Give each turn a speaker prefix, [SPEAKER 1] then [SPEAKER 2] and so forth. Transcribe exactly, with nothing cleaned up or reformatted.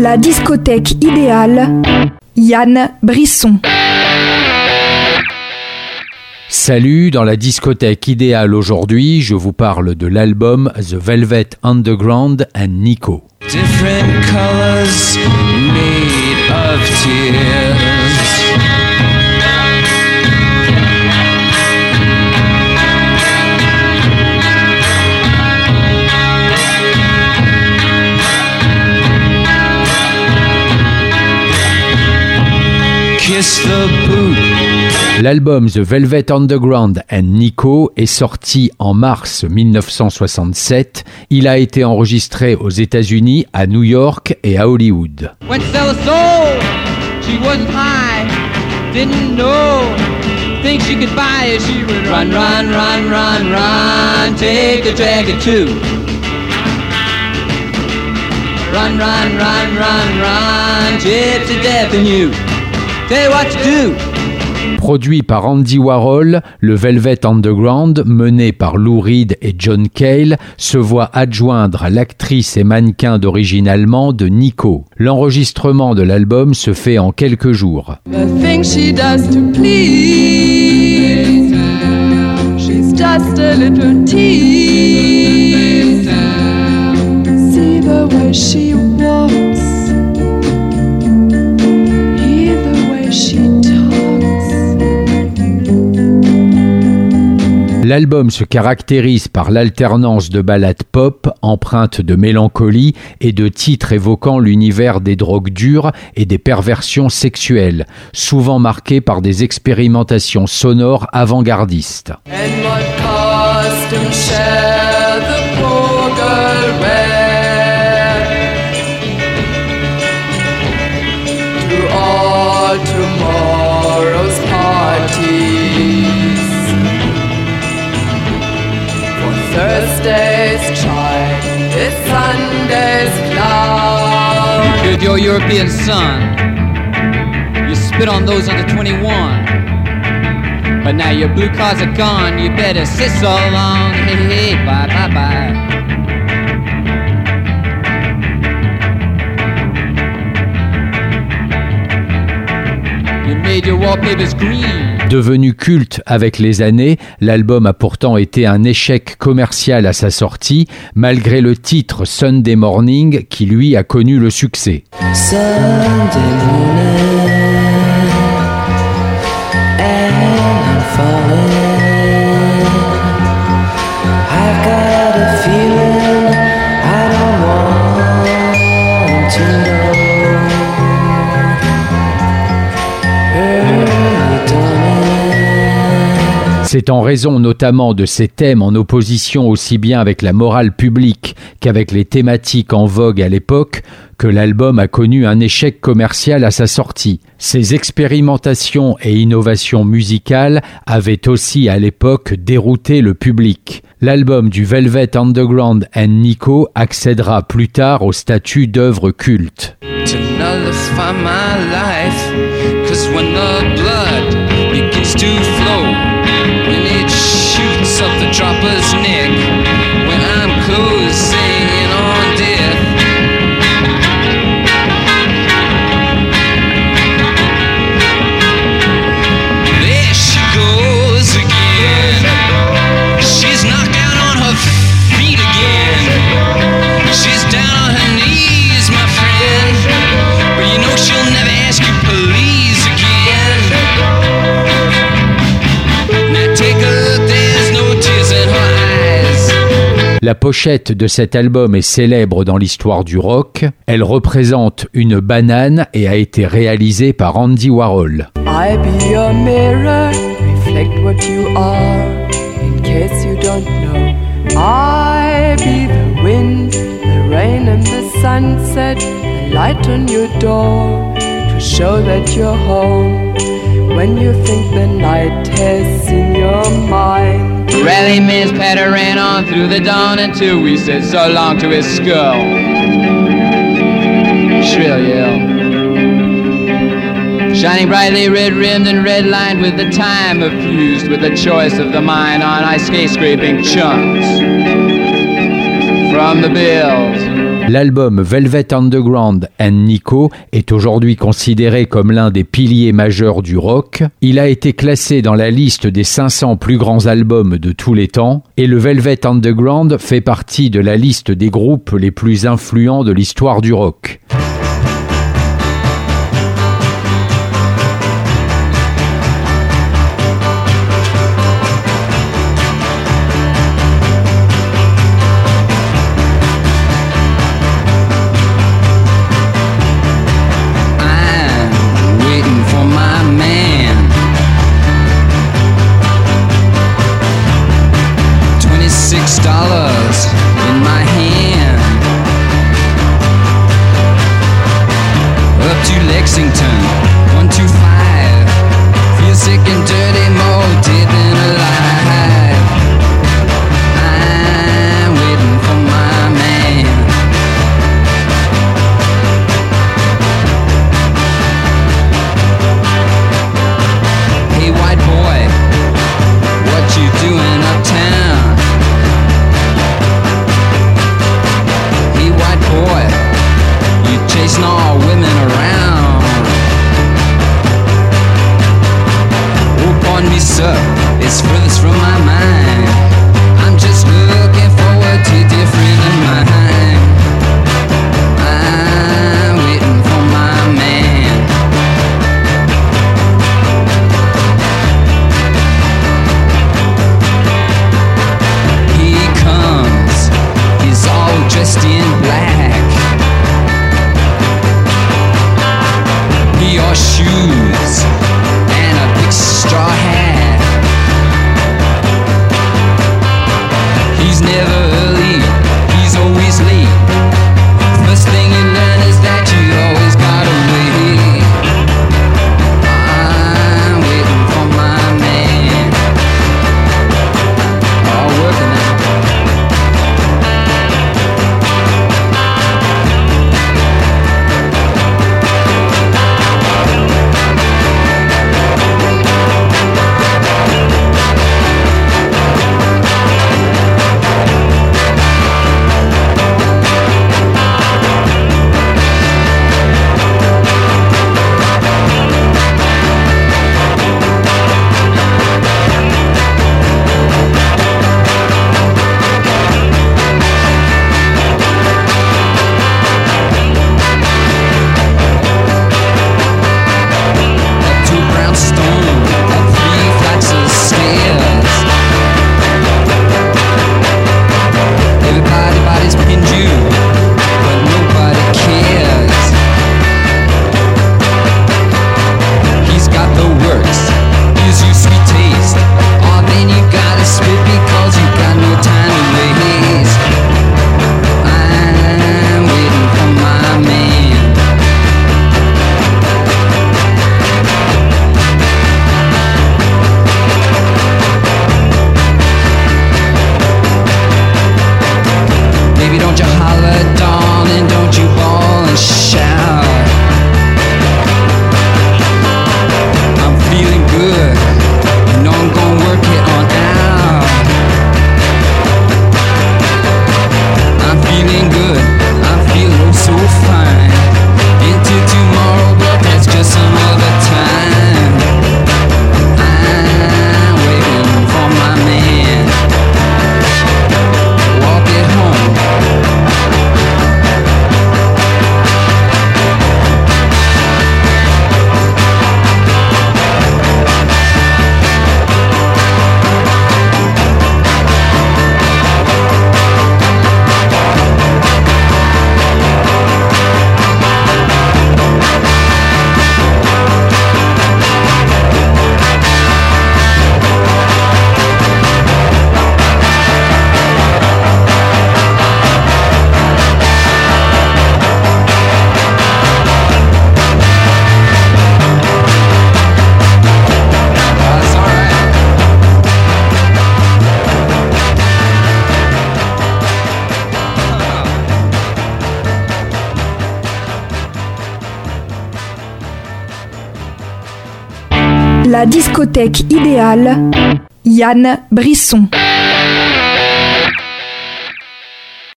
[SPEAKER 1] La discothèque idéale, Yann Brisson.
[SPEAKER 2] Salut, dans la discothèque idéale aujourd'hui, je vous parle de l'album The Velvet Underground and Nico.
[SPEAKER 3] Different colors made of tears. Kiss the boot.
[SPEAKER 2] L'album The Velvet Underground and Nico est sorti en mars dix-neuf cent soixante-sept. Il a été enregistré aux États-Unis, à New York et à Hollywood.
[SPEAKER 4] When Stella sold, she wasn't high, didn't know, think she could buy it, she would run, run, run, run, run, take a drag or two. Run, run, run, run, run, gypsy death and you. Tell you what to do.
[SPEAKER 2] Produit par Andy Warhol, le Velvet Underground, mené par Lou Reed et John Cale, se voit adjoindre l'actrice et mannequin d'origine allemande Nico. L'enregistrement de l'album se fait en quelques jours.
[SPEAKER 5] The things she does to please, she's just a little tease. See the way she walks, hear the way she talks.
[SPEAKER 2] L'album se caractérise par l'alternance de ballades pop, empreintes de mélancolie et de titres évoquant l'univers des drogues dures et des perversions sexuelles, souvent marqués par des expérimentations sonores avant-gardistes.
[SPEAKER 5] And what costume shall the poor girl wear to all tomorrow's parties? Thursday's chime is Sunday's cloud.
[SPEAKER 4] With your European son, you spit on those under twenty-one. But now your blue cards are gone, you better sit so long. Hey, hey, bye, bye, bye. You made your wallpapers green.
[SPEAKER 2] Devenu culte avec les années, l'album a pourtant été un échec commercial à sa sortie, malgré le titre Sunday Morning qui lui a connu le succès.
[SPEAKER 3] Sunday morning, and I'm falling. I've got a feeling I don't want to know. Early dawning.
[SPEAKER 2] C'est en raison notamment de ces thèmes en opposition aussi bien avec la morale publique qu'avec les thématiques en vogue à l'époque que l'album a connu un échec commercial à sa sortie. Ces expérimentations et innovations musicales avaient aussi à l'époque dérouté le public. L'album du Velvet Underground and Nico accédera plus tard au statut d'œuvre culte.
[SPEAKER 3] To nullify my life, 'cause when the blood begins to flow, when it shoots up the dropper's neck, when I'm closing in on death, there she goes again. She's knocked down on her feet again. She's down on her knees, my friend, but you know she'll never ask you please again. Now take a look, there's no tears in her eyes.
[SPEAKER 2] La pochette de cet album est célèbre dans l'histoire du rock. Elle représente une banane et a été réalisée par Andy Warhol.
[SPEAKER 5] I be your mirror, reflect what you are, in case you don't know. I be the wind, the rain and the sunset, the light on your door, to show that you're home, when you think the night has in your mind.
[SPEAKER 4] Rally Miss Patter ran on through the dawn until we said so long to his skull. Shrill yell. Shining brightly red-rimmed and red-lined with the time effused with the choice of the mind on ice skate scraping chunks from the bills
[SPEAKER 2] L'album Velvet Underground and Nico est aujourd'hui considéré comme l'un des piliers majeurs du rock. Il a été classé dans la liste des cinq cents plus grands albums de tous les temps et le Velvet Underground fait partie de la liste des groupes les plus influents de l'histoire du rock.
[SPEAKER 3] Dollars in my hand, up to Lexington, one two five. Feel sick and dirty, more dead than alive. I'm waiting for my man. Hey white boy, what you doing uptown? Boy, you chasing all women around. Oh, pardon me, sir, it's furthest from my mind. I'm just looking forward to different in mine. I'm waiting for my man. He comes, he's all dressed in black. Your shoes and a big straw hat. He's never early, he's always late. First thing you learn is that you always gotta wait. I'm waiting for my man. All working out.
[SPEAKER 1] La discothèque idéale, Yann Brisson.